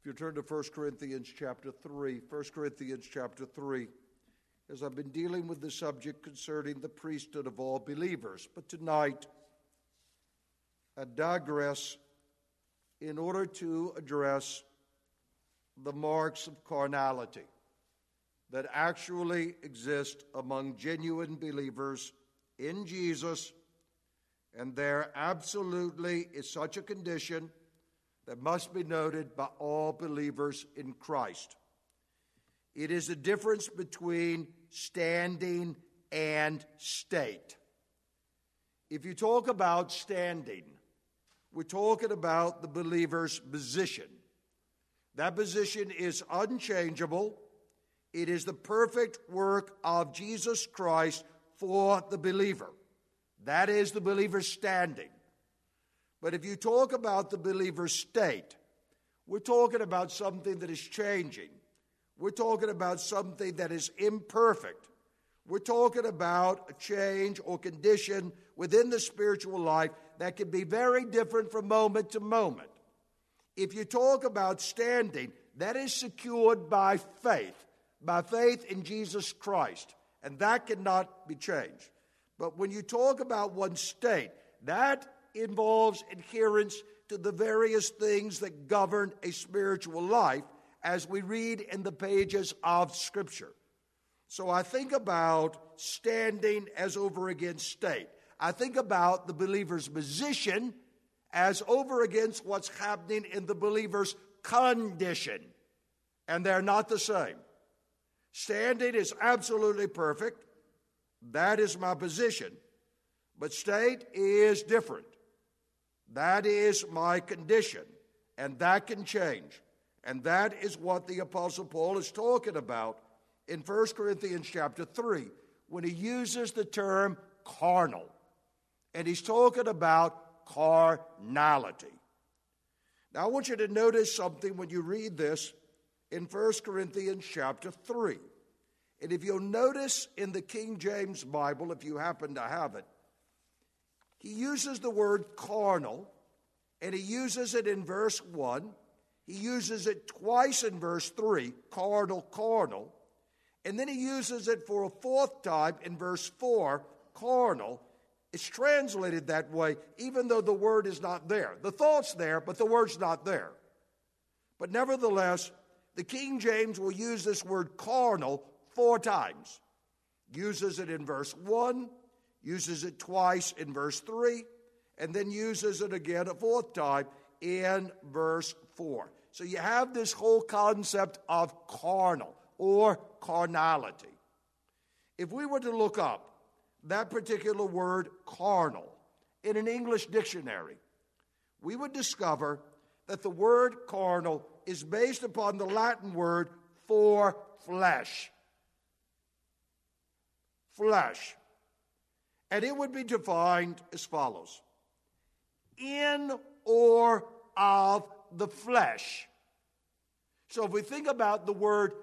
If you turn to 1 Corinthians chapter 3, 1 Corinthians chapter 3, as I've been dealing with the subject concerning the priesthood of all believers. But tonight, I digress in order to address the marks of carnality that actually exist among genuine believers in Jesus, and there absolutely is such a condition that must be noted by all believers in Christ. It is the difference between standing and state. If you talk about standing, we're talking about the believer's position. That position is unchangeable. It is the perfect work of Jesus Christ for the believer. That is the believer's standing. But if you talk about the believer's state, we're talking about something that is changing. We're talking about something that is imperfect. We're talking about a change or condition within the spiritual life that can be very different from moment to moment. If you talk about standing, that is secured by faith in Jesus Christ, and that cannot be changed. But when you talk about one's state, that involves adherence to the various things that govern a spiritual life as we read in the pages of Scripture. So I think about standing as over against state. I think about the believer's position as over against what's happening in the believer's condition. And they're not the same. Standing is absolutely perfect. That is my position. But state is different. That is my condition, and that can change. And that is what the Apostle Paul is talking about in 1 Corinthians chapter 3 when he uses the term carnal. And he's talking about carnality. Now I want you to notice something when you read this in 1 Corinthians chapter 3. And if you'll notice in the King James Bible, if you happen to have it, he uses the word carnal, and he uses it in verse 1. He uses it twice in verse 3, carnal. And then he uses it for a fourth time in verse 4, carnal. It's translated that way, even though the word is not there. The thought's there, but the word's not there. But nevertheless, the King James will use this word carnal 4 times. Uses it in verse 1, uses it twice in verse 3, and then uses it again a fourth time in verse 4. So you have this whole concept of carnal or carnality. If we were to look up that particular word carnal in an English dictionary, we would discover that the word carnal is based upon the Latin word for flesh. Flesh. And it would be defined as follows: in or of the flesh. So if we think about the word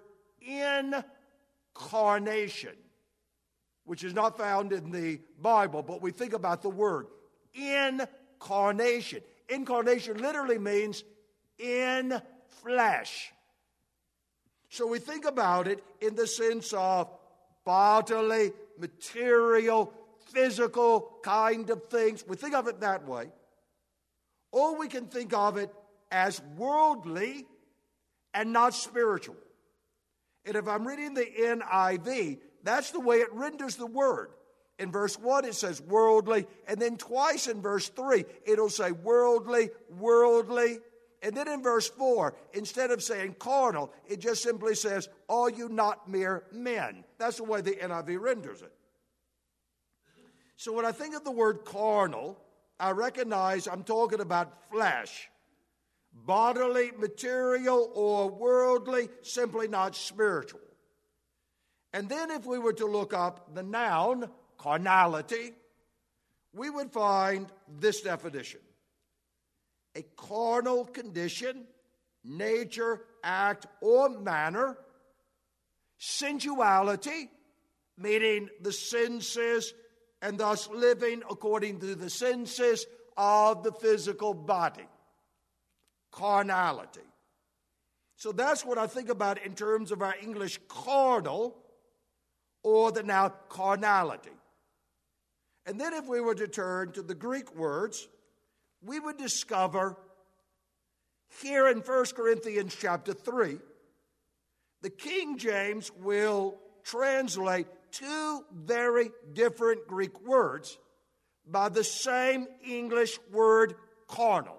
incarnation, which is not found in the Bible, but we think about the word incarnation. Incarnation literally means in flesh. So we think about it in the sense of bodily, material, physical kind of things. We think of it that way. Or we can think of it as worldly and not spiritual. And if I'm reading the NIV, that's the way it renders the word. In verse 1 it says worldly, and then twice in verse 3 it'll say worldly. And then in verse 4, instead of saying carnal, it just simply says, are you not mere men? That's the way the NIV renders it. So when I think of the word carnal, I recognize I'm talking about flesh. Bodily, material, or worldly, simply not spiritual. And then if we were to look up the noun, carnality, we would find this definition: a carnal condition, nature, act, or manner. Sensuality, meaning the senses, and thus living according to the senses of the physical body. Carnality. So that's what I think about in terms of our English carnal, or the noun carnality. And then if we were to turn to the Greek words, we would discover here in 1 Corinthians chapter 3, the King James will translate two very different Greek words by the same English word carnal.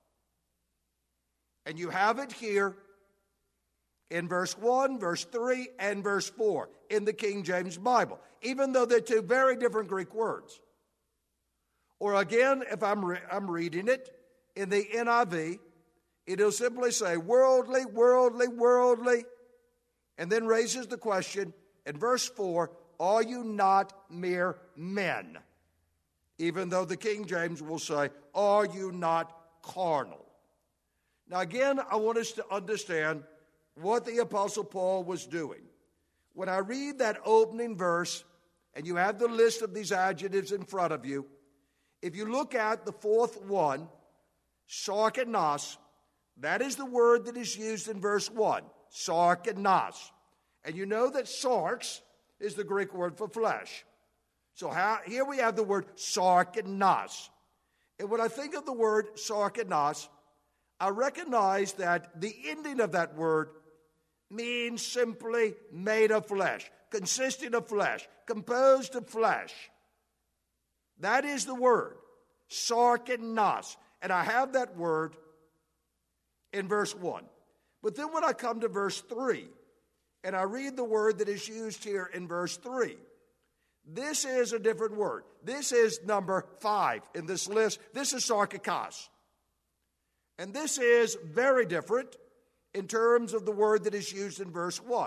And you have it here in verse 1, verse 3, and verse 4 in the King James Bible, even though they're two very different Greek words. Or again, if I'm reading it in the NIV, it'll simply say worldly, worldly, worldly, and then raises the question in verse 4, are you not mere men? Even though the King James will say, are you not carnal? Now again, I want us to understand what the Apostle Paul was doing. When I read that opening verse, and you have the list of these adjectives in front of you, if you look at the fourth one, sarkinos, that is the word that is used in verse 1, sarkinos. And you know that sarx is the Greek word for flesh. So here we have the word sarkinos. And when I think of the word sarkinos, I recognize that the ending of that word means simply made of flesh, consisting of flesh, composed of flesh. That is the word, sarkinos. And I have that word in verse 1. But then when I come to verse 3, and I read the word that is used here in verse 3, this is a different word. This is number 5 in this list. This is sarkikos. And this is very different in terms of the word that is used in verse 1.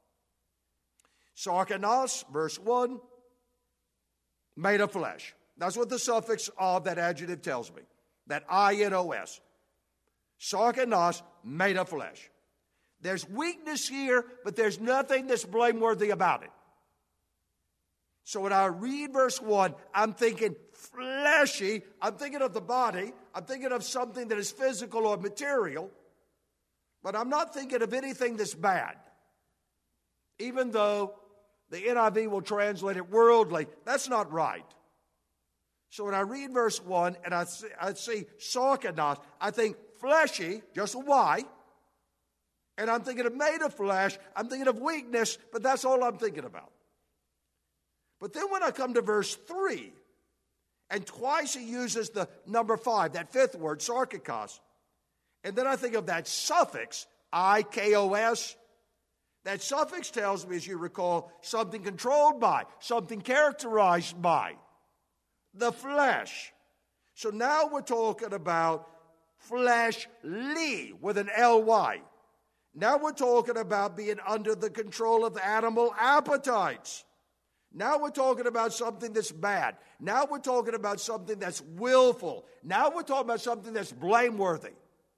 Sarkinos, verse 1, made of flesh. That's what the suffix of that adjective tells me, that I-N-O-S. Sarkinos, made of flesh. There's weakness here, but there's nothing that's blameworthy about it. So when I read verse 1, I'm thinking fleshy. I'm thinking of the body. I'm thinking of something that is physical or material. But I'm not thinking of anything that's bad. Even though the NIV will translate it worldly, that's not right. So when I read verse 1 and I see sarkinos, I think fleshy, just a Y. And I'm thinking of made of flesh. I'm thinking of weakness, but that's all I'm thinking about. But then when I come to verse 3, and twice he uses the number 5, that fifth word, sarkikos, and then I think of that suffix, I-K-O-S. That suffix tells me, as you recall, something controlled by, something characterized by, the flesh. So now we're talking about fleshly with an L-Y. Now we're talking about being under the control of animal appetites. Now we're talking about something that's bad. Now we're talking about something that's willful. Now we're talking about something that's blameworthy.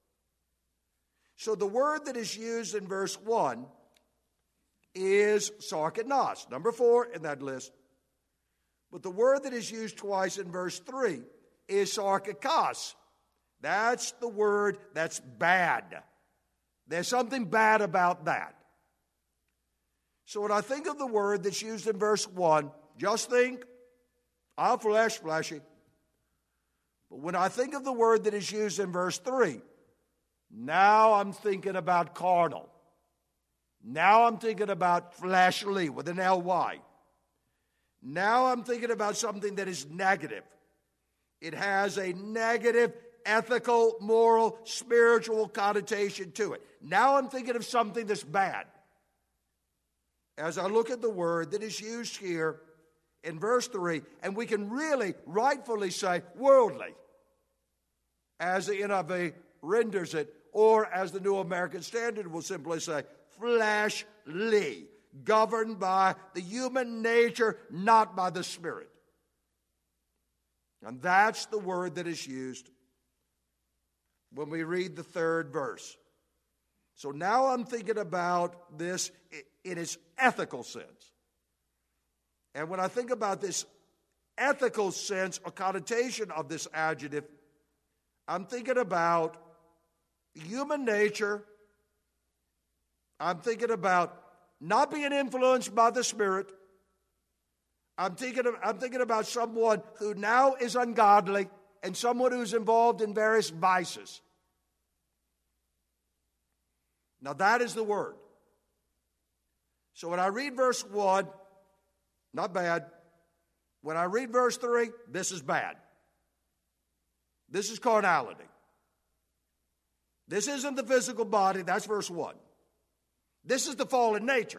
So the word that is used in verse 1 is sarkinos, number 4 in that list. But the word that is used twice in verse 3 is sarkikos. That's the word that's bad. There's something bad about that. So when I think of the word that's used in verse 1, just think, I'm fleshy. But when I think of the word that is used in verse 3, now I'm thinking about carnal. Now I'm thinking about fleshly with an L-Y. Now I'm thinking about something that is negative. It has a negative ethical, moral, spiritual connotation to it. Now I'm thinking of something that's bad. As I look at the word that is used here in verse 3, and we can really rightfully say worldly, as the NIV renders it, or as the New American Standard will simply say, fleshly, governed by the human nature, not by the Spirit. And that's the word that is used when we read the third verse. So now I'm thinking about this in its ethical sense. And when I think about this ethical sense or connotation of this adjective, I'm thinking about human nature I'm thinking about not being influenced by the Spirit. I'm thinking about someone who now is ungodly and someone who's involved in various vices. Now that is the word. So when I read verse 1, not bad. When I read verse 3, this is bad. This is carnality. This isn't the physical body, that's verse 1. This is the fallen nature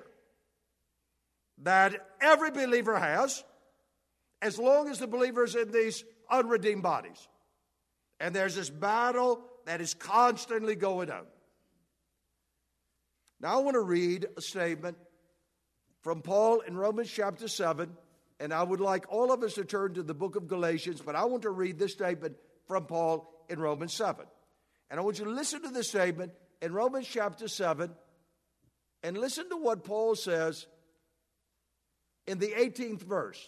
that every believer has, as long as the believer is in these unredeemed bodies. And there's this battle that is constantly going on. Now I want to read a statement from Paul in Romans chapter 7, and I would like all of us to turn to the book of Galatians, but I want to read this statement from Paul in Romans 7. And I want you to listen to this statement in Romans chapter 7, and listen to what Paul says in the 18th verse.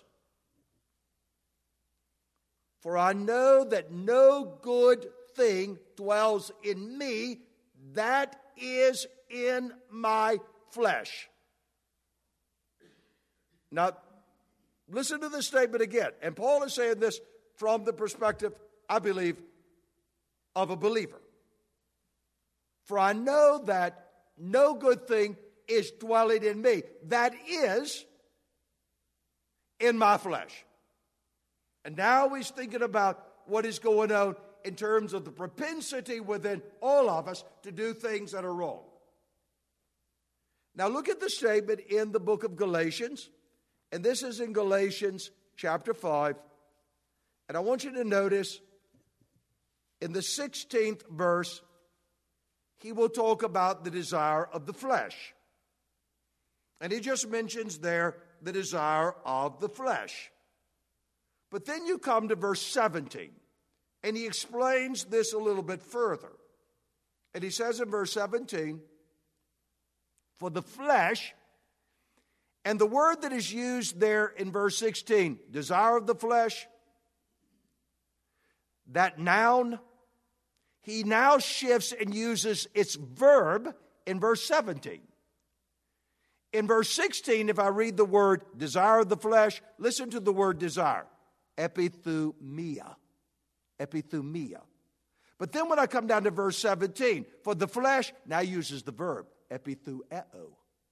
For I know that no good thing dwells in me, that is in my flesh. Now, listen to this statement again. And Paul is saying this from the perspective, I believe, of a believer. For I know that no good thing is dwelling in me, that is in my flesh. And now he's thinking about what is going on in terms of the propensity within all of us to do things that are wrong. Now look at the statement in the book of Galatians, and this is in Galatians chapter 5. And I want you to notice in the 16th verse, he will talk about the desire of the flesh. And he just mentions there the desire of the flesh. But then you come to verse 17, and he explains this a little bit further. And he says in verse 17, for the flesh, and the word that is used there in verse 16, desire of the flesh, that noun, he now shifts and uses its verb in verse 17. In verse 16, if I read the word desire of the flesh, listen to the word desire. Epithumia. Epithumia. But then when I come down to verse 17, for the flesh, now uses the verb. Epithueo.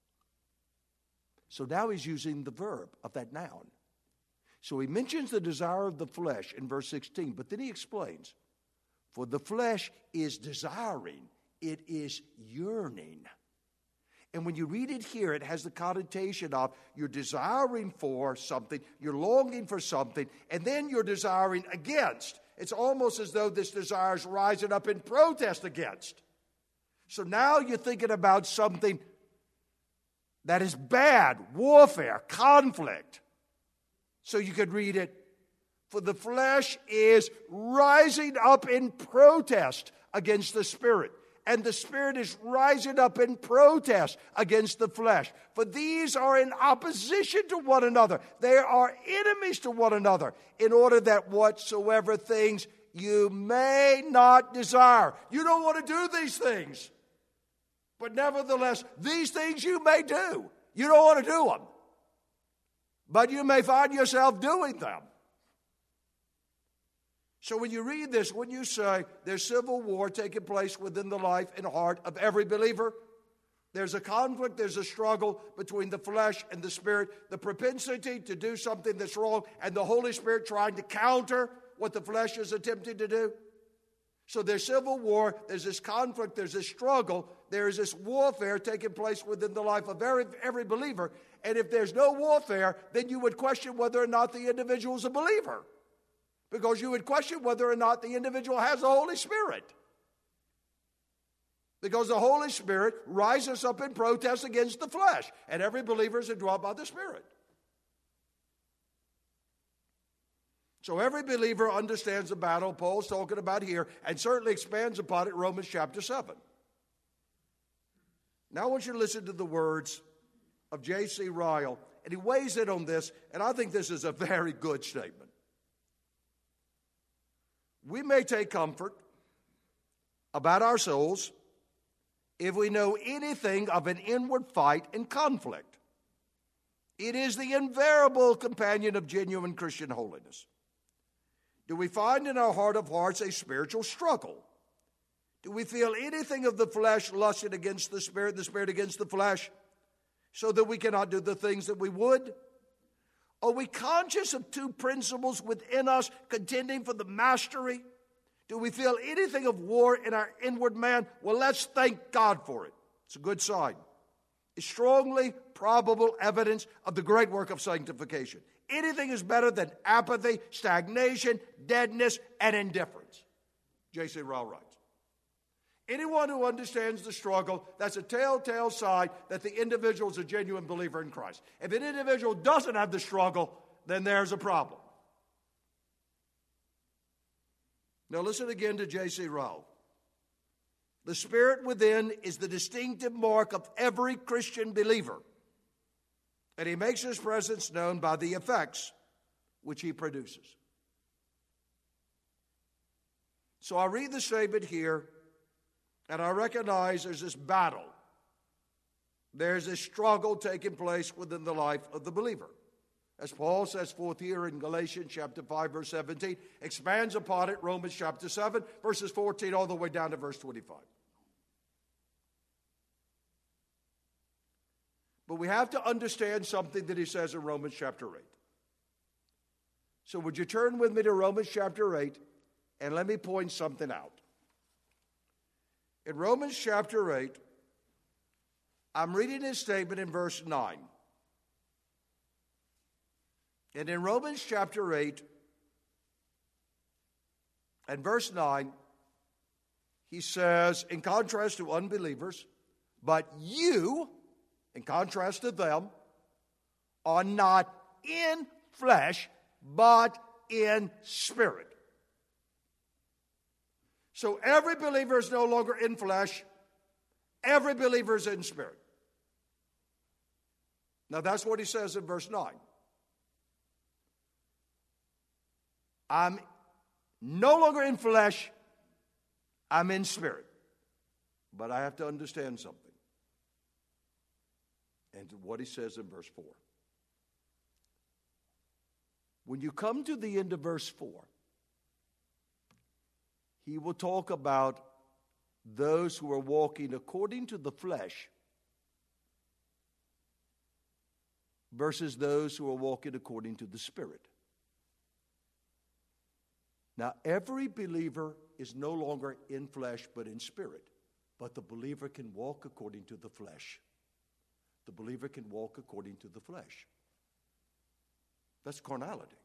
So now he's using the verb of that noun. So he mentions the desire of the flesh in verse 16, but then he explains, for the flesh is desiring, it is yearning. And when you read it here, it has the connotation of you're desiring for something, you're longing for something, and then you're desiring against. It's almost as though this desire is rising up in protest against. So now you're thinking about something that is bad, warfare, conflict. So you could read it, for the flesh is rising up in protest against the Spirit. And the Spirit is rising up in protest against the flesh. For these are in opposition to one another. They are enemies to one another, in order that whatsoever things you may not desire. You don't want to do these things. But nevertheless, these things you may do. You don't want to do them. But you may find yourself doing them. So when you read this, when you say there's civil war taking place within the life and heart of every believer, there's a conflict, there's a struggle between the flesh and the Spirit, the propensity to do something that's wrong, and the Holy Spirit trying to counter what the flesh is attempting to do. So there's civil war, there's this conflict, there's this struggle, there's this warfare taking place within the life of every believer. And if there's no warfare, then you would question whether or not the individual is a believer. Because you would question whether or not the individual has the Holy Spirit. Because the Holy Spirit rises up in protest against the flesh. And every believer is indwelt by the Spirit. So every believer understands the battle Paul's talking about here, and certainly expands upon it in Romans chapter 7. Now I want you to listen to the words of J.C. Ryle, and he weighs in on this, and I think this is a very good statement. We may take comfort about our souls if we know anything of an inward fight and conflict. It is the invariable companion of genuine Christian holiness. Do we find in our heart of hearts a spiritual struggle? Do we feel anything of the flesh lusting against the spirit against the flesh, so that we cannot do the things that we would? Are we conscious of two principles within us contending for the mastery? Do we feel anything of war in our inward man? Well, let's thank God for it. It's a good sign. It's strongly probable evidence of the great work of sanctification. Anything is better than apathy, stagnation, deadness, and indifference. J.C. Ryle writes. Anyone who understands the struggle, that's a telltale sign that the individual is a genuine believer in Christ. If an individual doesn't have the struggle, then there's a problem. Now listen again to J.C. Ryle. The spirit within is the distinctive mark of every Christian believer, and he makes his presence known by the effects which he produces. So I read the statement here, and I recognize there's this battle. There's a struggle taking place within the life of the believer. As Paul says forth here in Galatians chapter 5, verse 17, expands upon it, Romans chapter 7, verses 14 all the way down to verse 25. But we have to understand something that he says in Romans chapter 8. So would you turn with me to Romans chapter 8, and let me point something out. In Romans chapter 8, I'm reading his statement in verse 9. And in Romans chapter 8 and verse 9, he says, in contrast to unbelievers, but you, in contrast to them, are not in flesh, but in spirit. So every believer is no longer in flesh. Every believer is in spirit. Now that's what he says in verse 9. I'm no longer in flesh. I'm in spirit. But I have to understand something. And what he says in verse 4. When you come to the end of verse 4, he will talk about those who are walking according to the flesh versus those who are walking according to the Spirit. Now, every believer is no longer in flesh but in spirit. But the believer can walk according to the flesh. The believer can walk according to the flesh. That's carnality.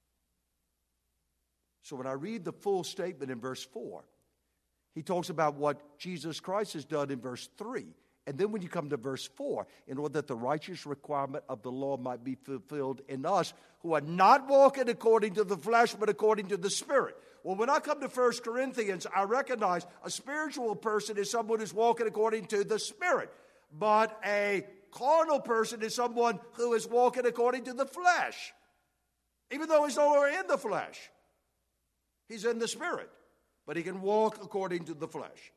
So when I read the full statement in verse 4, he talks about what Jesus Christ has done in verse 3. And then when you come to verse 4, in order that the righteous requirement of the law might be fulfilled in us, who are not walking according to the flesh, but according to the Spirit. Well, when I come to 1 Corinthians, I recognize a spiritual person is someone who's walking according to the Spirit. But a carnal person is someone who is walking according to the flesh. Even though he's no longer in the flesh. He's in the Spirit. But he can walk according to the flesh.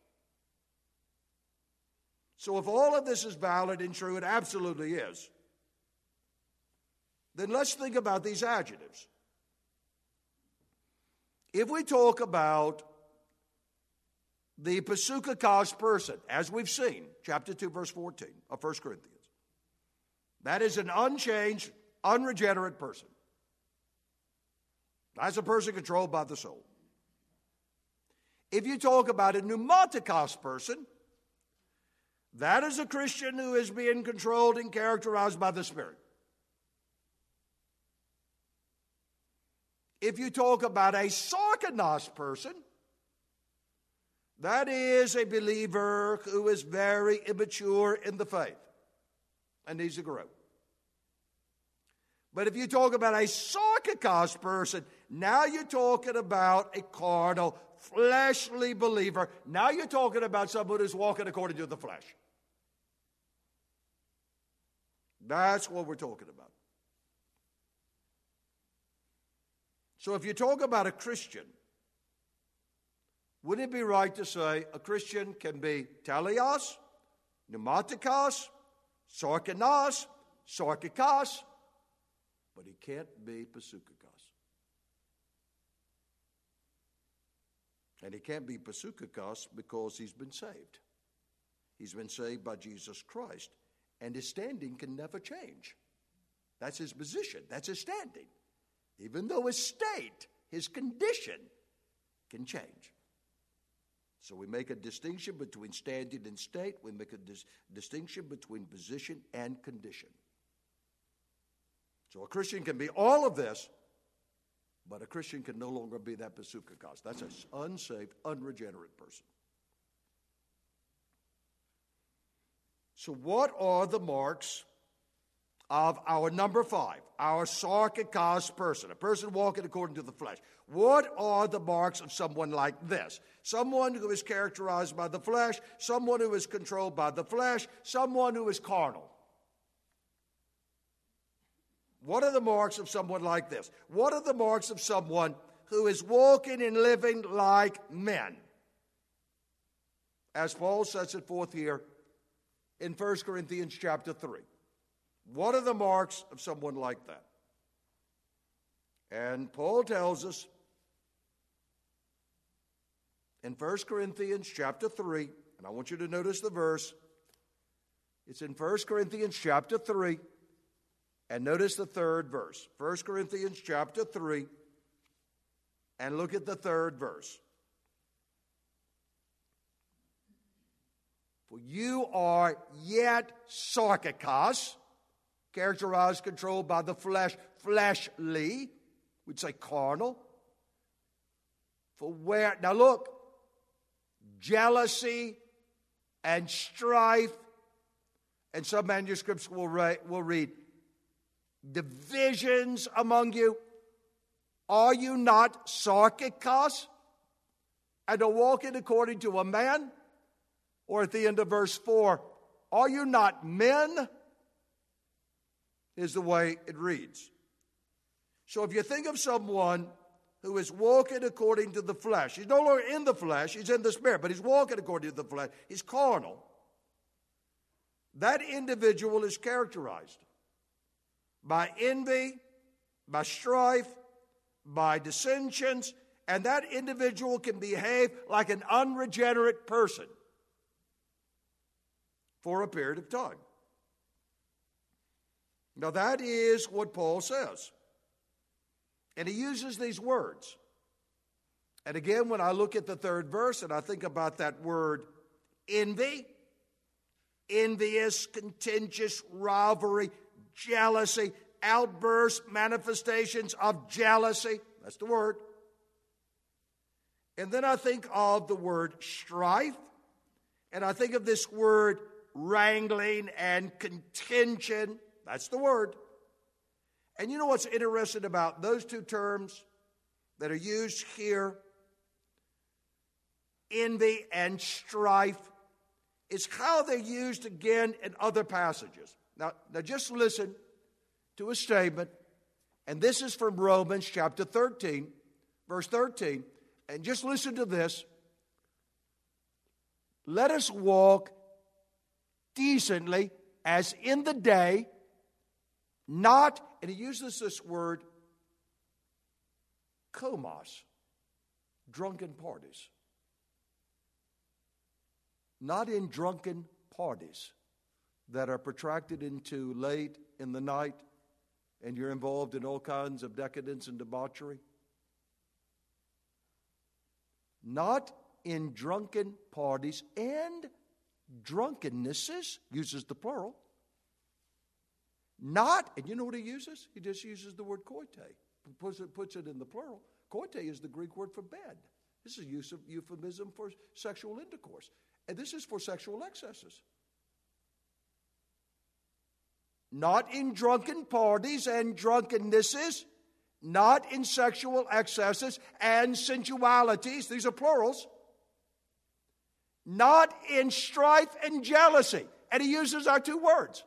So if all of this is valid and true, it absolutely is, then let's think about these adjectives. If we talk about the Pasukakos person, as we've seen, chapter 2, verse 14 of 1 Corinthians, that is an unchanged, unregenerate person. That's a person controlled by the soul. If you talk about a pneumatikos person, that is a Christian who is being controlled and characterized by the Spirit. If you talk about a sarkanos person, that is a believer who is very immature in the faith and needs to grow. But if you talk about a sarkikos person, now you're talking about a carnal, fleshly believer. Now you're talking about someone who's walking according to the flesh. That's what we're talking about. So if you talk about a Christian, wouldn't it be right to say a Christian can be teleos pneumatikos, sarkinos, sarkikos, but he can't be pasukikos. And he can't be pasukikos because he's been saved. He's been saved by Jesus Christ, and his standing can never change. That's his position. That's his standing. Even though his state, his condition, can change. So we make a distinction between standing and state. We make a distinction between position and condition. So a Christian can be all of this, but a Christian can no longer be that pasukikos. That's an unsaved, unregenerate person. So what are the marks of our number 5, our sarkikos person, a person walking according to the flesh? What are the marks of someone like this? Someone who is characterized by the flesh, someone who is controlled by the flesh, someone who is carnal. What are the marks of someone like this? What are the marks of someone who is walking and living like men? As Paul sets it forth here in 1 Corinthians chapter 3. What are the marks of someone like that? And Paul tells us in 1 Corinthians chapter 3, and I want you to notice the verse. It's in 1 Corinthians chapter 3, and notice the third verse. 1 Corinthians chapter 3, and look at the third verse. For you are yet sarkikos, characterized, controlled by the flesh, fleshly, we'd say carnal. For where, now look, jealousy and strife, and some manuscripts will read, divisions among you. Are you not sarkikos, and are walking according to a man? Or at the end of verse 4, are you not men? Is the way it reads. So if you think of someone who is walking according to the flesh, he's no longer in the flesh, he's in the spirit, but he's walking according to the flesh, he's carnal. That individual is characterized by envy, by strife, by dissensions, and that individual can behave like an unregenerate person for a period of time. Now that is what Paul says. And he uses these words. And again, when I look at the third verse and I think about that word envy, envious, contentious, rivalry, jealousy, outbursts, manifestations of jealousy, that's the word. And then I think of the word strife, and I think of this word wrangling and contention. That's the word. And you know what's interesting about those two terms that are used here, envy and strife, is how they're used again in other passages. Now just listen to a statement, and this is from Romans chapter 13, verse 13, and just listen to this. Let us walk decently as in the day, not, and he uses this word, komos, drunken parties. Not in drunken parties that are protracted into late in the night and you're involved in all kinds of decadence and debauchery. Not in drunken parties and drunkennesses, uses the plural. Not, and you know what he uses? He just uses the word koite, puts it in the plural. Koite is the Greek word for bed. This is a euphemism for sexual intercourse. And this is for sexual excesses. Not in drunken parties and drunkennesses, not in sexual excesses and sensualities, these are plurals, not in strife and jealousy. And he uses our two words.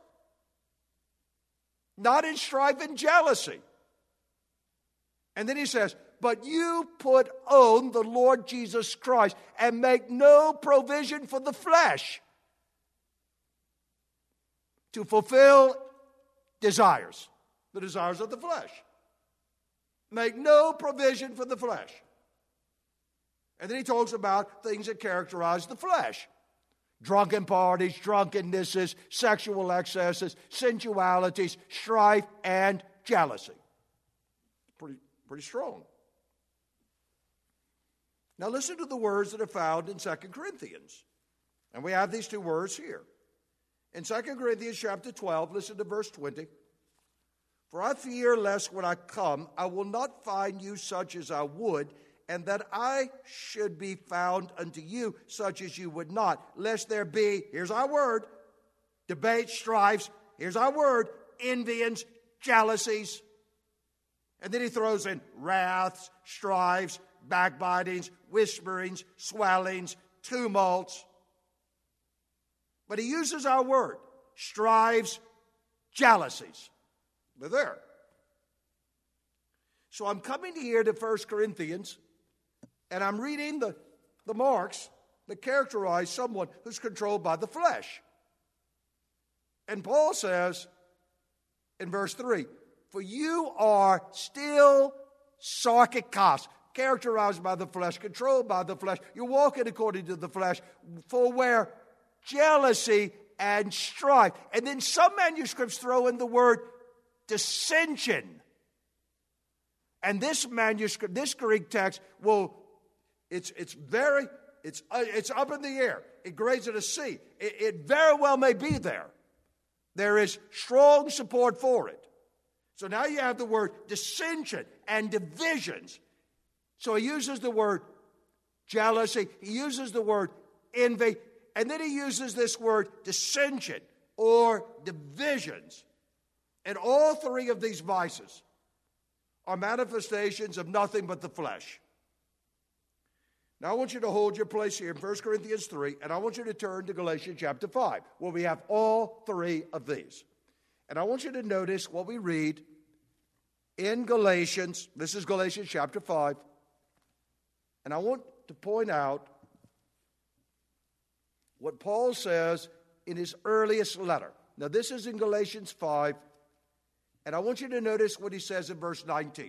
Not in strife and jealousy. And then he says, but you put on the Lord Jesus Christ and make no provision for the flesh. to fulfill desires, the desires of the flesh. Make no provision for the flesh. And then he talks about things that characterize the flesh. Drunken parties, drunkennesses, sexual excesses, sensualities, strife, and jealousy. Pretty strong. Now listen to the words that are found in 2 Corinthians. And we have these two words here. In 2 Corinthians chapter 12, listen to verse 20. For I fear lest when I come, I will not find you such as I would, and that I should be found unto you such as you would not, lest there be, here's our word, debates, strifes, here's our word, envyings, jealousies. And then he throws in wraths, strifes, backbitings, whisperings, swellings, tumults. But he uses our word, strifes, jealousies. They're there. So I'm coming here to 1 Corinthians, and I'm reading the marks that characterize someone who's controlled by the flesh. And Paul says in verse 3, for you are still sarkikos, characterized by the flesh, controlled by the flesh. You're walking according to the flesh, for where jealousy and strife. And then some manuscripts throw in the word dissension. And this manuscript, this Greek text it's up in the air. It grades at a C. It very well may be there. There is strong support for it. So now you have the word dissension and divisions. So he uses the word jealousy, he uses the word envy, and then he uses this word dissension or divisions. And all three of these vices are manifestations of nothing but the flesh. Now I want you to hold your place here in 1 Corinthians 3, and I want you to turn to Galatians chapter 5, where we have all three of these. And I want you to notice what we read in Galatians. This is Galatians chapter 5. And I want to point out what Paul says in his earliest letter. Now this is in Galatians 5. And I want you to notice what he says in verse 19.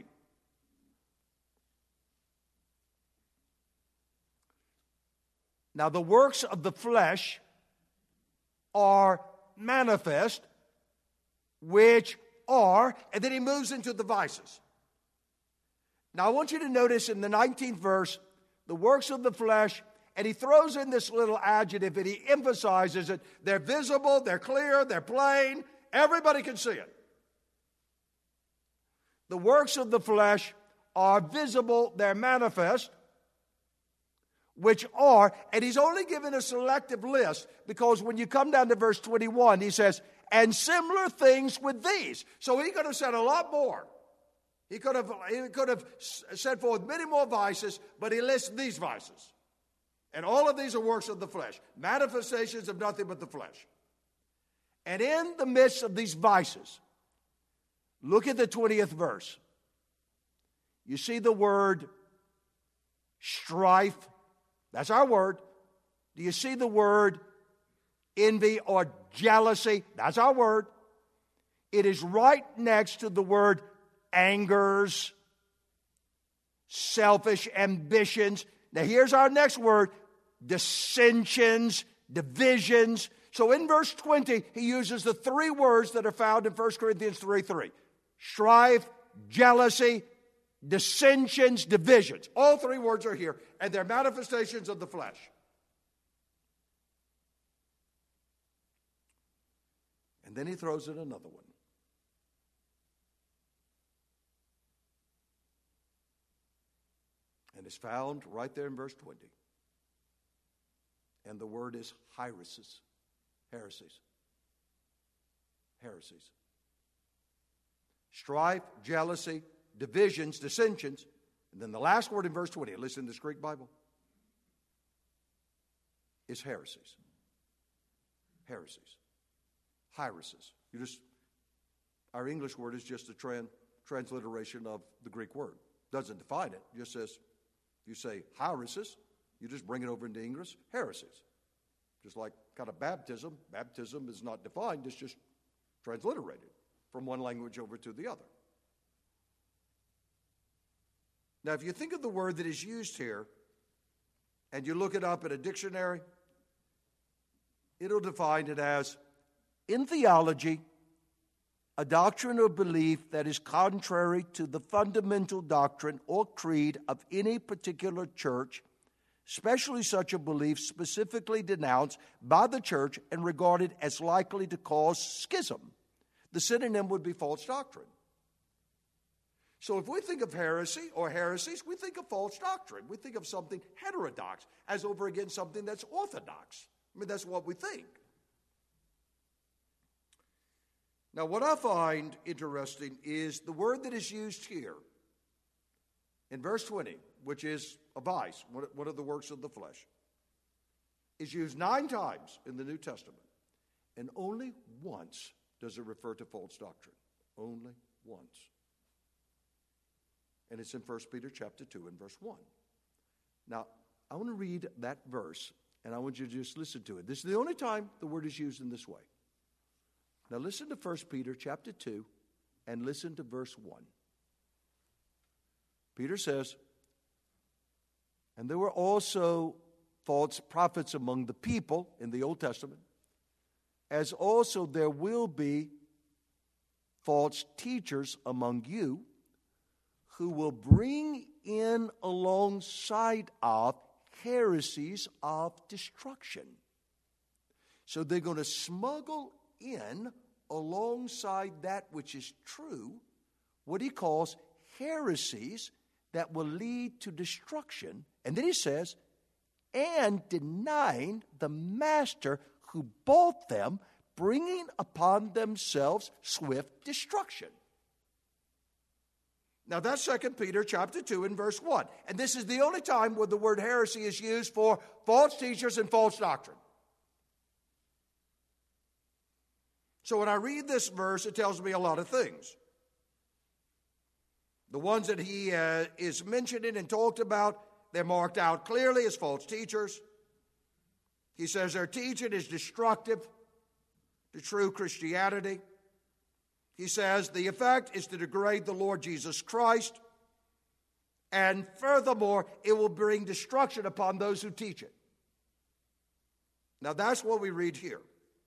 Now the works of the flesh are manifest, which are, and then he moves into the vices. Now I want you to notice in the 19th verse, the works of the flesh, and he throws in this little adjective and he emphasizes it. They're visible, they're clear, they're plain, everybody can see it. The works of the flesh are visible, they're manifest, which are, and he's only given a selective list because when you come down to verse 21, he says, and similar things with these. So he could have said a lot more. He could have set forth many more vices, but he lists these vices. And all of these are works of the flesh, manifestations of nothing but the flesh. And in the midst of these vices, look at the 20th verse. You see the word strife. That's our word. Do you see the word envy or jealousy? That's our word. It is right next to the word angers, selfish ambitions. Now here's our next word, dissensions, divisions. So in verse 20, he uses the three words that are found in 1 Corinthians 3:3. Strife, jealousy, dissensions, divisions. All three words are here, and they're manifestations of the flesh. And then he throws in another one. And it's found right there in verse 20. And the word is heresies. Heresies. Heresies. Strife, jealousy, divisions, dissensions. And then the last word in verse 20, listen to this Greek Bible, is heresies. Heresies. Heresies. Our English word is just a transliteration of the Greek word. Doesn't define it. It just says, you say heresies, you just bring it over into English, heresies. Just like kind of baptism. Baptism is not defined, it's just transliterated from one language over to the other. Now, if you think of the word that is used here, and you look it up in a dictionary, it'll define it as, in theology, a doctrine or belief that is contrary to the fundamental doctrine or creed of any particular church, especially such a belief specifically denounced by the church and regarded as likely to cause schism. The synonym would be false doctrine. So if we think of heresy or heresies, we think of false doctrine. We think of something heterodox as over against something that's orthodox. I mean, that's what we think. Now, what I find interesting is the word that is used here in verse 20, which is a vice, one of the works of the flesh, is used 9 times in the New Testament, and only once does it refer to false doctrine. Only once. And it's in 1 Peter chapter 2 and verse 1. Now, I want to read that verse, and I want you to just listen to it. This is the only time the word is used in this way. Now listen to 1 Peter chapter 2 and listen to verse 1. Peter says, "And there were also false prophets among the people," in the Old Testament, "as also there will be false teachers among you, who will bring in alongside of heresies of destruction." So they're going to smuggle in alongside that which is true what he calls heresies that will lead to destruction. And then he says, "and denying the master who bought them, bringing upon themselves swift destruction." Now that's 2 Peter chapter 2 and verse 1. And this is the only time where the word heresy is used for false teachers and false doctrine. So when I read this verse, it tells me a lot of things. The ones that he is mentioning and talked about, they're marked out clearly as false teachers. He says their teaching is destructive to true Christianity. He says the effect is to degrade the Lord Jesus Christ. And furthermore, it will bring destruction upon those who teach it. Now that's what we read here.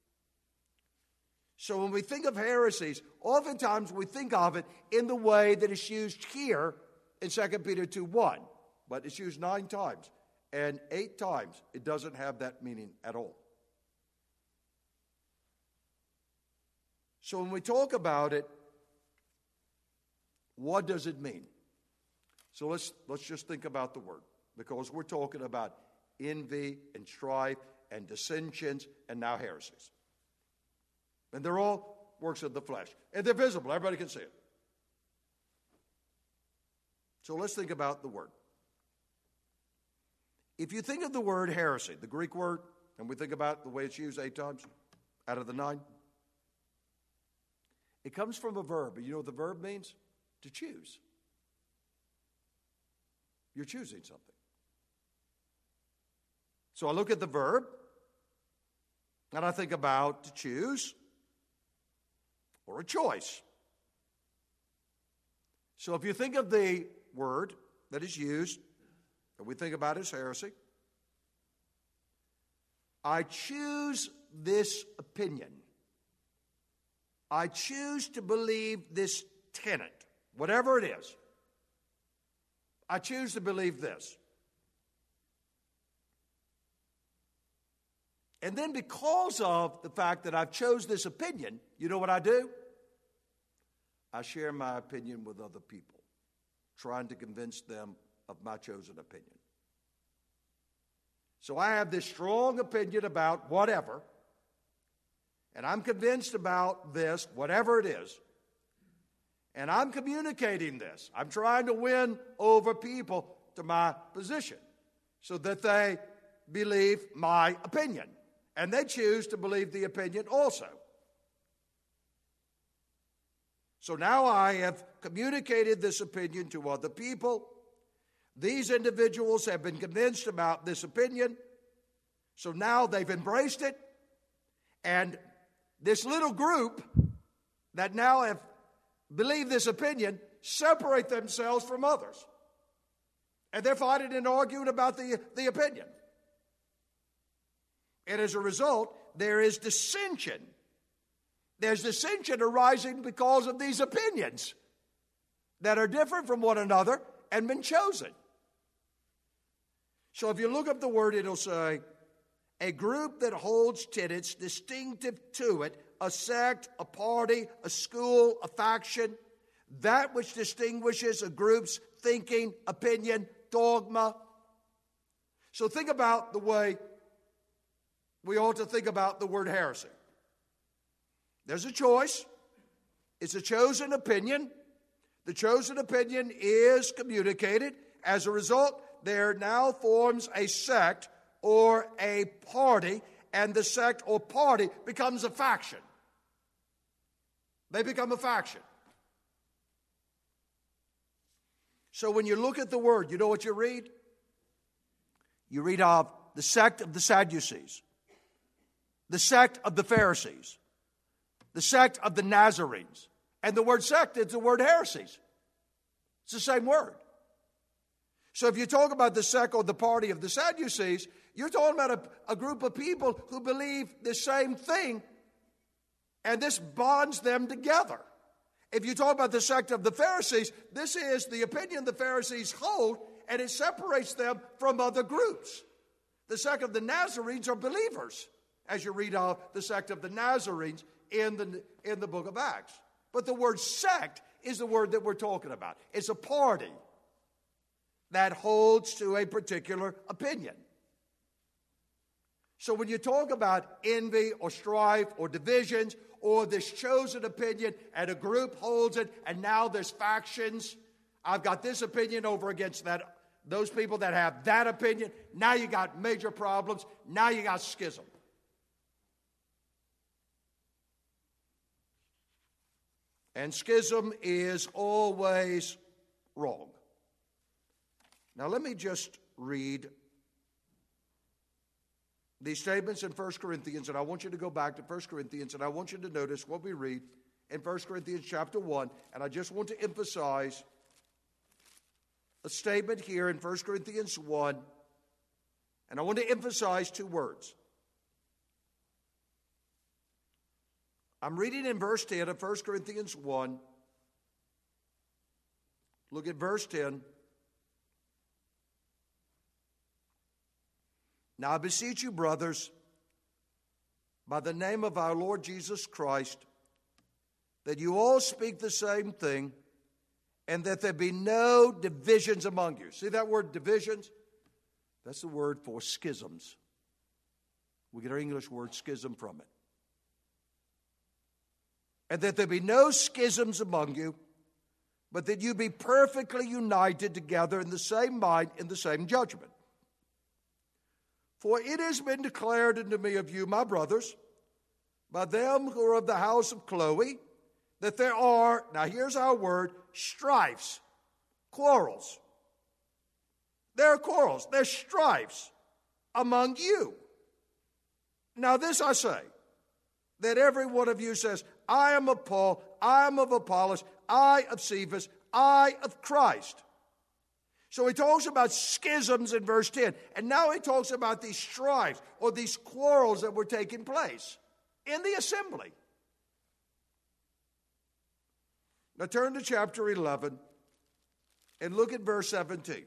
So when we think of heresies, oftentimes we think of it in the way that it's used here in 2 Peter 2:1. But it's used 9 times. And 8 times it doesn't have that meaning at all. So when we talk about it, what does it mean? So let's just think about the word. Because we're talking about envy and strife and dissensions and now heresies. And they're all works of the flesh. And they're visible. Everybody can see it. So let's think about the word. If you think of the word heresy, the Greek word, and we think about the way it's used 8 times out of the 9, it comes from a verb. And you know what the verb means? To choose. You're choosing something. So I look at the verb, and I think about to choose or a choice. So if you think of the word that is used, that we think about as heresy, I choose this opinion. I choose to believe this tenet, whatever it is. I choose to believe this. And then because of the fact that I've chose this opinion, you know what I do? I share my opinion with other people, trying to convince them of my chosen opinion. So I have this strong opinion about whatever, and I'm convinced about this, whatever it is, and I'm communicating this. I'm trying to win over people to my position so that they believe my opinion, and they choose to believe the opinion also. So now I have communicated this opinion to other people. These individuals have been convinced about this opinion. So now they've embraced it. And this little group that now have believed this opinion separate themselves from others. And they're fighting and arguing about the opinion. And as a result, there is dissension. There's dissension arising because of these opinions that are different from one another and been chosen. So if you look up the word, it'll say, a group that holds tenets distinctive to it, a sect, a party, a school, a faction, that which distinguishes a group's thinking, opinion, dogma. So think about the way we ought to think about the word heresy. There's a choice. It's a chosen opinion. The chosen opinion is communicated. As a result, there now forms a sect or a party, and the sect or party becomes a faction. They become a faction. So when you look at the word, you know what you read? You read of the sect of the Sadducees, the sect of the Pharisees, the sect of the Nazarenes. And the word sect is the word heresies. It's the same word. So if you talk about the sect or the party of the Sadducees, you're talking about a group of people who believe the same thing, and this bonds them together. If you talk about the sect of the Pharisees, this is the opinion the Pharisees hold, and it separates them from other groups. The sect of the Nazarenes are believers, as you read of the sect of the Nazarenes in the book of Acts. But the word sect is the word that we're talking about. It's a party that holds to a particular opinion. So when you talk about envy or strife or divisions or this chosen opinion and a group holds it and now there's factions, I've got this opinion over against that, those people that have that opinion, now you got major problems, now you got schism. And schism is always wrong. Now let me just read these statements in 1 Corinthians, and I want you to go back to 1 Corinthians, and I want you to notice what we read in 1 Corinthians chapter 1, and I just want to emphasize a statement here in 1 Corinthians 1, and I want to emphasize two words. I'm reading in verse 10 of 1 Corinthians 1. Look at verse 10. Now I beseech you, brothers, by the name of our Lord Jesus Christ, that you all speak the same thing, and that there be no divisions among you. See that word divisions? That's the word for schisms. We get our English word schism from it. And that there be no schisms among you, but that you be perfectly united together in the same mind, in the same judgment. For it has been declared unto me of you, my brothers, by them who are of the house of Chloe, that there are, now here's our word, strifes, quarrels. There are quarrels, there's strifes among you. Now this I say, that every one of you says, I am of Paul, I am of Apollos, I of Cephas, I of Christ. So he talks about schisms in verse 10. And now he talks about these strifes or these quarrels that were taking place in the assembly. Now turn to chapter 11 and look at verse 17.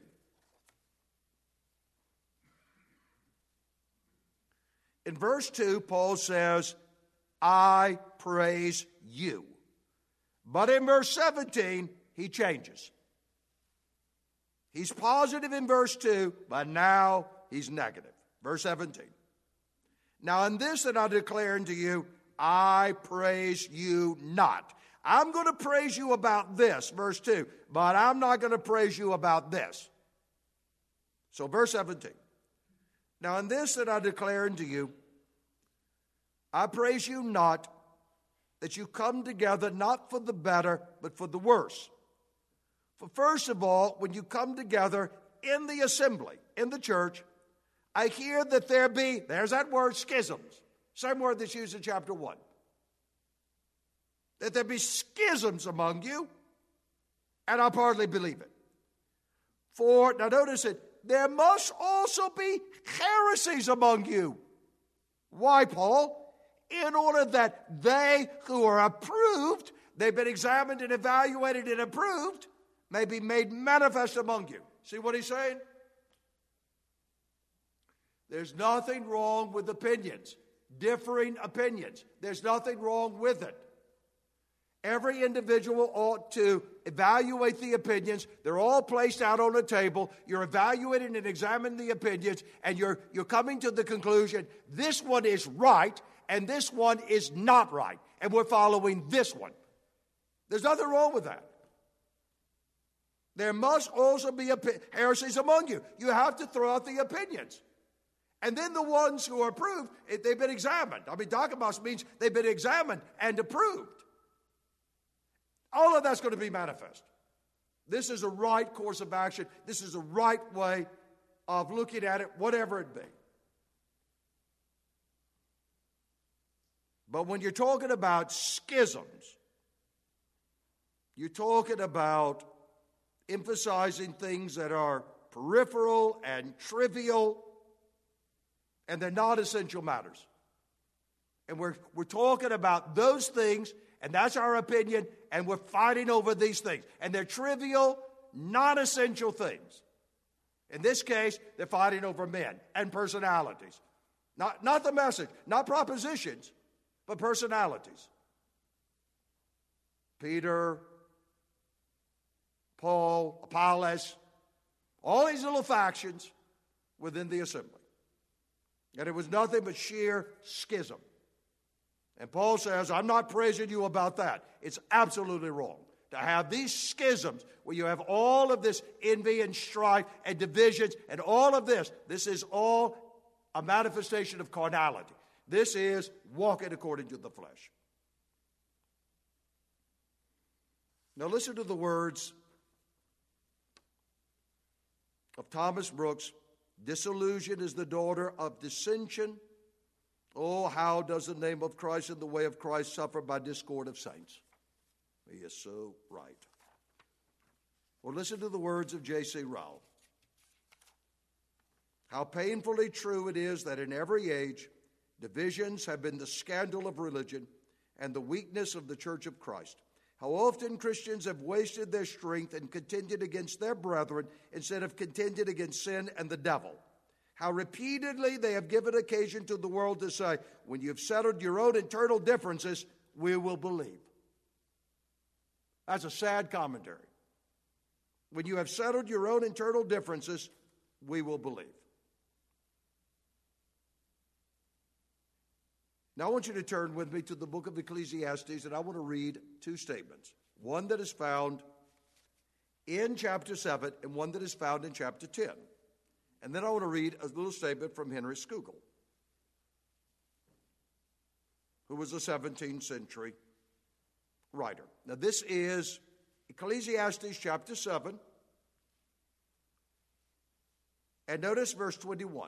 In verse 2, Paul says, I praise you. But in verse 17, he changes. He's positive in verse 2, but now he's negative. Verse 17. Now in this that I declare unto you, I praise you not. I'm going to praise you about this, verse 2, but I'm not going to praise you about this. So verse 17. Now in this that I declare unto you, I praise you not, that you come together not for the better, but for the worse. For first of all, when you come together in the assembly, in the church, I hear that there be, there's that word, schisms. Same word that's used in chapter 1. that there be schisms among you, and I partly believe it. For, now notice it, there must also be heresies among you. Why, Paul? In order that they who are approved, they've been examined and evaluated and approved, may be made manifest among you. See what he's saying? There's nothing wrong with opinions, differing opinions. There's nothing wrong with it. Every individual ought to evaluate the opinions. They're all placed out on a table. You're evaluating and examining the opinions, and you're coming to the conclusion, this one is right, and this one is not right. And we're following this one. There's nothing wrong with that. There must also be heresies among you. You have to throw out the opinions. And then the ones who are approved, they've been examined. I mean, dokimos means they've been examined and approved. All of that's going to be manifest. This is a right course of action. This is a right way of looking at it, whatever it be. But when you're talking about schisms, you're talking about emphasizing things that are peripheral and trivial, and they're not essential matters. And we're talking about those things, and that's our opinion, and we're fighting over these things. And they're trivial, non-essential things. In this case, they're fighting over men and personalities. Not the message, not propositions, but personalities. Peter, Paul, Apollos, all these little factions within the assembly. And it was nothing but sheer schism. And Paul says, I'm not praising you about that. It's absolutely wrong to have these schisms where you have all of this envy and strife and divisions and all of this. This is all a manifestation of carnality. This is walking according to the flesh. Now listen to the words of Thomas Brooks. Disillusion is the daughter of dissension. Oh, how does the name of Christ and the way of Christ suffer by discord of saints? He is so right. Or listen to the words of J.C. Ryle. How painfully true it is that in every age, divisions have been the scandal of religion and the weakness of the Church of Christ. How often Christians have wasted their strength and contended against their brethren instead of contending against sin and the devil. How repeatedly they have given occasion to the world to say, when you've settled your own internal differences, we will believe. That's a sad commentary. When you have settled your own internal differences, we will believe. Now I want you to turn with me to the book of Ecclesiastes, and I want to read two statements. One that is found in chapter 7 and one that is found in chapter 10. And then I want to read a little statement from Henry Scougal, who was a 17th century writer. Now this is Ecclesiastes chapter 7, and notice verse 21.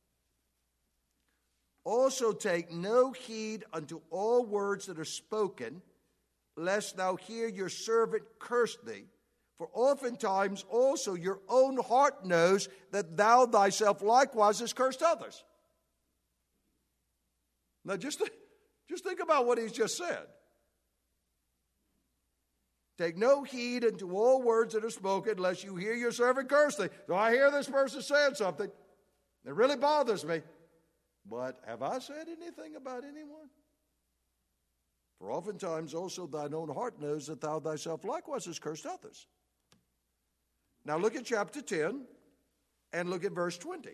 Also take no heed unto all words that are spoken, lest thou hear your servant curse thee. For oftentimes also your own heart knows that thou thyself likewise hast cursed others. Now just think about what he's just said. Take no heed unto all words that are spoken, lest you hear your servant curse thee. So I hear this person saying something. It really bothers me. But have I said anything about anyone? For oftentimes also thine own heart knows that thou thyself likewise hast cursed others. Now look at chapter 10 and look at verse 20.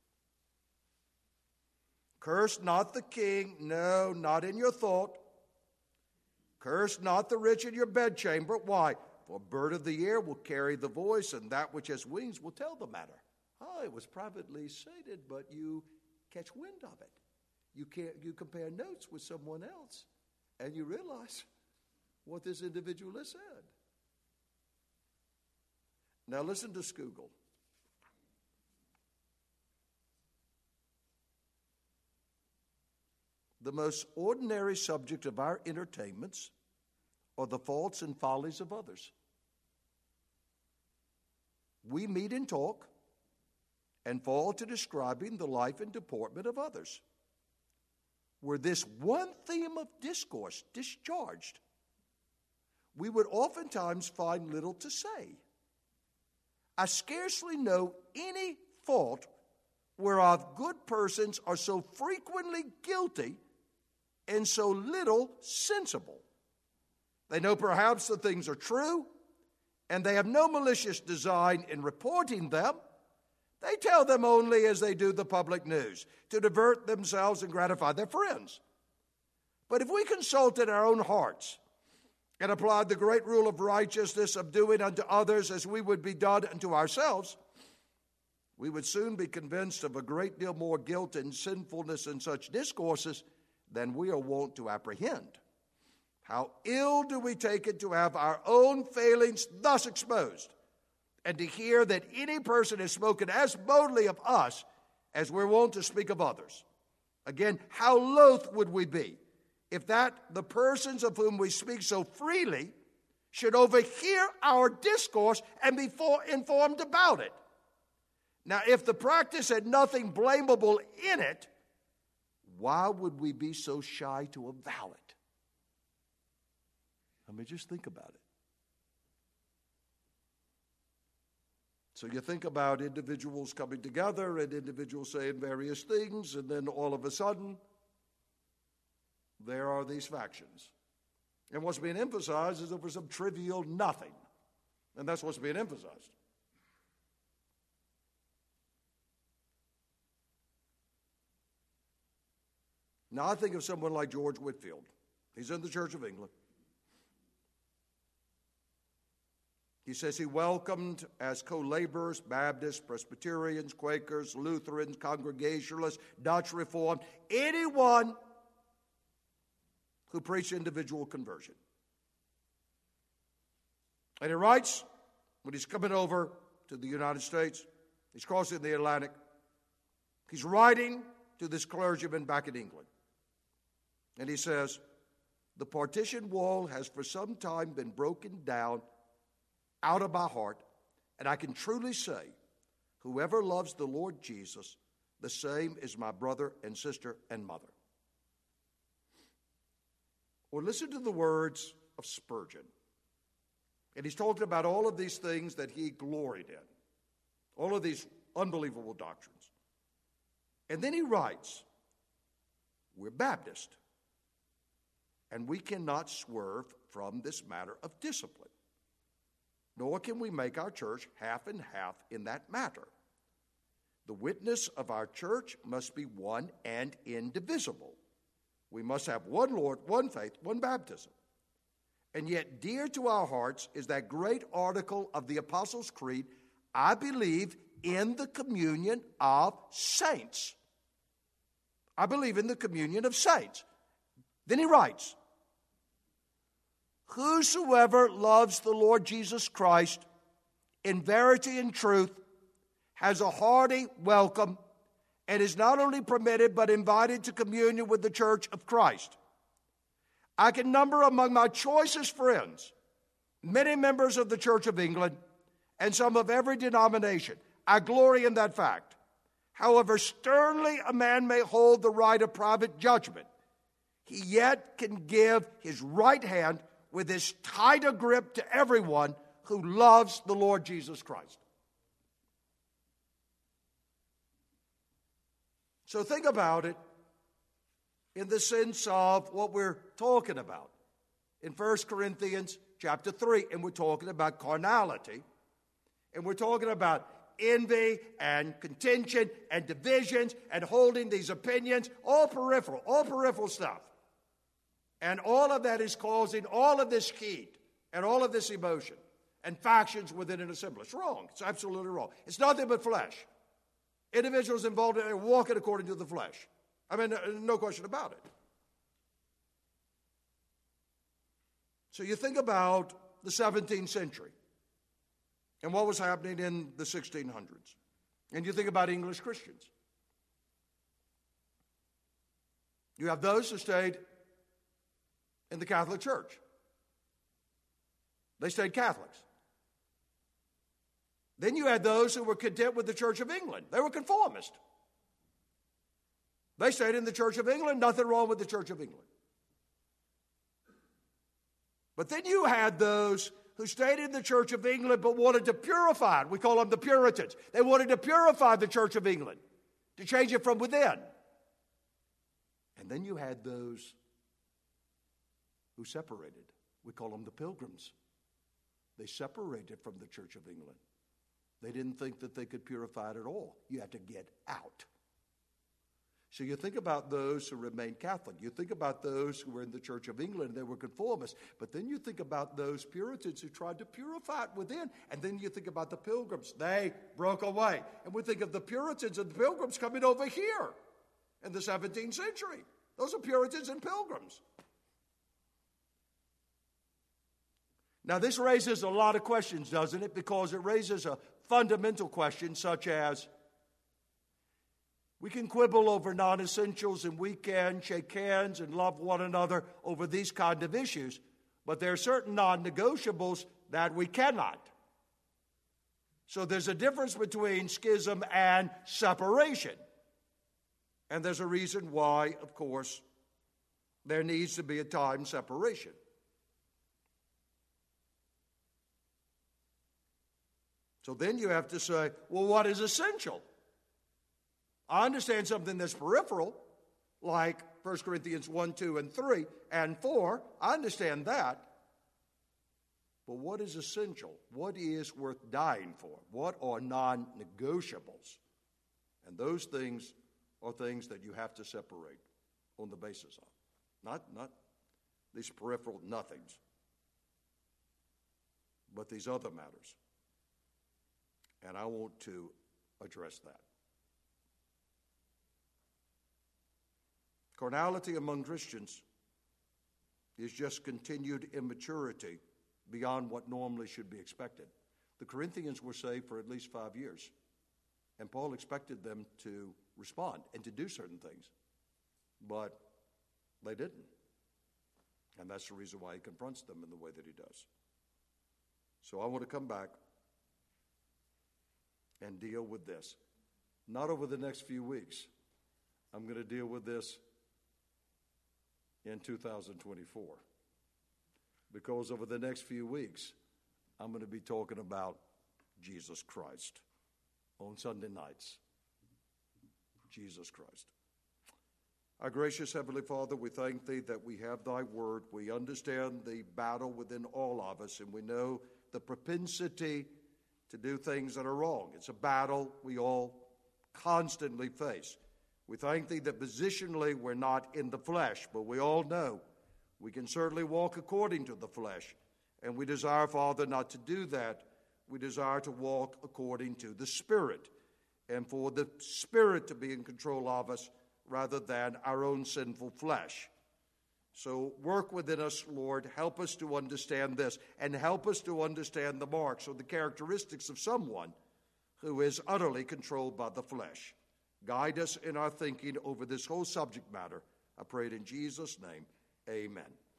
Curse not the king, no, not in your thought. Curse not the rich in your bedchamber. Why? For a bird of the air will carry the voice, and that which has wings will tell the matter. Oh, it was privately stated, but you catch wind of it. You compare notes with someone else, and you realize what this individual has said. Now listen to Scougal. The most ordinary subject of our entertainments or the faults and follies of others. We meet and talk and fall to describing the life and deportment of others. Were this one theme of discourse discharged, we would oftentimes find little to say. I scarcely know any fault whereof good persons are so frequently guilty and so little sensible. They know perhaps that things are true, and they have no malicious design in reporting them. They tell them only as they do the public news, to divert themselves and gratify their friends. But if we consulted our own hearts and applied the great rule of righteousness of doing unto others as we would be done unto ourselves, we would soon be convinced of a great deal more guilt and sinfulness in such discourses than we are wont to apprehend. How ill do we take it to have our own failings thus exposed, and to hear that any person has spoken as boldly of us as we're wont to speak of others. Again, how loath would we be if that the persons of whom we speak so freely should overhear our discourse and be informed about it. Now, if the practice had nothing blamable in it, why would we be so shy to avow it? I mean, just think about it. So you think about individuals coming together and individuals saying various things, and then all of a sudden, there are these factions. And what's being emphasized is over some trivial nothing. And that's what's being emphasized. Now, I think of someone like George Whitefield. He's in the Church of England. He says he welcomed as co-laborers Baptists, Presbyterians, Quakers, Lutherans, Congregationalists, Dutch Reformed, anyone who preached individual conversion. And he writes, when he's coming over to the United States, he's crossing the Atlantic, he's writing to this clergyman back in England. And he says, the partition wall has for some time been broken down out of my heart, and I can truly say, whoever loves the Lord Jesus, the same is my brother and sister and mother. Or listen to the words of Spurgeon. And he's talking about all of these things that he gloried in, all of these unbelievable doctrines. And then he writes, we're Baptist, and we cannot swerve from this matter of discipline. Nor can we make our church half and half in that matter. The witness of our church must be one and indivisible. We must have one Lord, one faith, one baptism. And yet dear to our hearts is that great article of the Apostles' Creed, I believe in the communion of saints. I believe in the communion of saints. Then he writes, whosoever loves the Lord Jesus Christ in verity and truth has a hearty welcome and is not only permitted but invited to communion with the church of Christ. I can number among my choicest friends many members of the Church of England and some of every denomination. I glory in that fact. However sternly a man may hold the right of private judgment, he yet can give his right hand with as tight a grip to everyone who loves the Lord Jesus Christ. So think about it in the sense of what we're talking about. In 1 Corinthians chapter 3, and we're talking about carnality, and we're talking about envy and contention and divisions and holding these opinions, all peripheral stuff. And all of that is causing all of this heat and all of this emotion and factions within an assembly. It's wrong. It's absolutely wrong. It's nothing but flesh. Individuals involved in it are walking according to the flesh. I mean, no question about it. So you think about the 17th century and what was happening in the 1600s. And you think about English Christians. You have those who stayed in the Catholic Church. They stayed Catholics. Then you had those who were content with the Church of England. They were conformist. They stayed in the Church of England, nothing wrong with the Church of England. But then you had those who stayed in the Church of England but wanted to purify it. We call them the Puritans. They wanted to purify the Church of England, to change it from within. And then you had those who separated. We call them the Pilgrims. They separated from the Church of England. They didn't think that they could purify it at all. You had to get out. So you think about those who remained Catholic. You think about those who were in the Church of England, they were conformists. But then you think about those Puritans who tried to purify it within. And then you think about the Pilgrims. They broke away. And we think of the Puritans and the Pilgrims coming over here in the 17th century. Those are Puritans and Pilgrims. Now this raises a lot of questions, doesn't it? Because it raises a fundamental question such as, we can quibble over non-essentials and we can shake hands and love one another over these kind of issues, but there are certain non-negotiables that we cannot. So there's a difference between schism and separation. And there's a reason why, of course, there needs to be a time separation. So then you have to say, well, what is essential? I understand something that's peripheral, like 1 Corinthians 1, 2, and 3, and 4. I understand that. But what is essential? What is worth dying for? What are non-negotiables? And those things are things that you have to separate on the basis of. Not these peripheral nothings, but these other matters. And I want to address that. Carnality among Christians is just continued immaturity beyond what normally should be expected. The Corinthians were saved for at least 5 years, and Paul expected them to respond and to do certain things, but they didn't. And that's the reason why he confronts them in the way that he does. So I want to come back and deal with this. Not over the next few weeks. I'm going to deal with this in 2024. Because over the next few weeks, I'm going to be talking about Jesus Christ on Sunday nights. Jesus Christ. Our gracious Heavenly Father, we thank Thee that we have Thy Word. We understand the battle within all of us, and we know the propensity to do things that are wrong. It's a battle we all constantly face. We thank Thee that positionally we're not in the flesh, but we all know we can certainly walk according to the flesh. And we desire, Father, not to do that. We desire to walk according to the Spirit, and for the Spirit to be in control of us rather than our own sinful flesh. So work within us, Lord. Help us to understand this, and help us to understand the marks or the characteristics of someone who is utterly controlled by the flesh. Guide us in our thinking over this whole subject matter. I pray it in Jesus' name. Amen.